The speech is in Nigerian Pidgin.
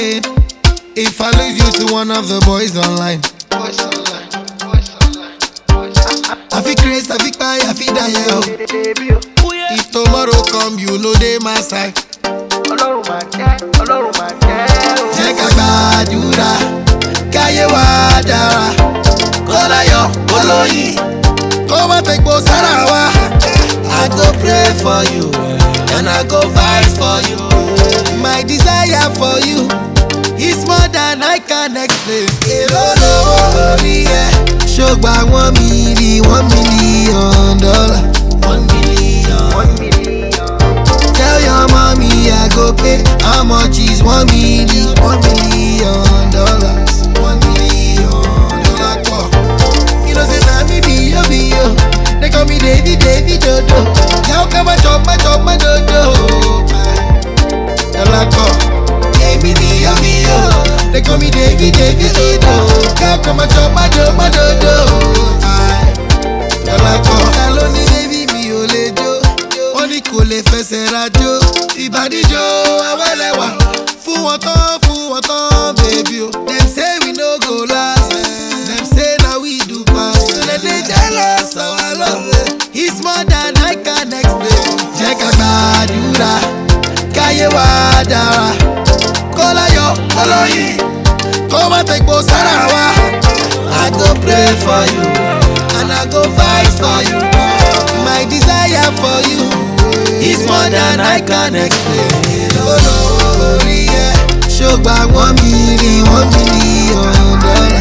pain if I lose you to one of the boys online. I feel crazy, I feel cry, I feel die. If tomorrow come, you know they my side. Jẹ́ ká gbàdúrà, káyé wa dára. Kọ́láyọ̀ olóyin, kó má fègbó sára wa. I go pray for you, and I go fight for you. My desire for you is more than I can explain. Èló lówó orí ẹ, ṣògbà $1 million. $1 million. Tell your mommy I go pay. How much is $1 million? $1 million. $1 million. You know say na me be yo. They call me Davy Dodo. How come I chop my dodo? Davy yo. They call me Davy Dodo. How come I chop my dodo? Hello ni baby mi ò lè jó. Wọ́n ní kò lè fẹsẹ̀ rajó. Ìbàdíjọ́ awẹ́lẹ́wà. Fún wọn tán baby o. Dem say we no go last. Dem say na we do pass. So dem dey jealous of our love. It's more than I can explain. Jẹ́ ká gbàdúrà, káyé wa dára. Kọ́láyọ̀ olóyin, kó má fègbó sára wa. I go pray for you, and I go fight for you. My desire for you is more than I can explain. Olórí ẹ, ṣògbà $1 million.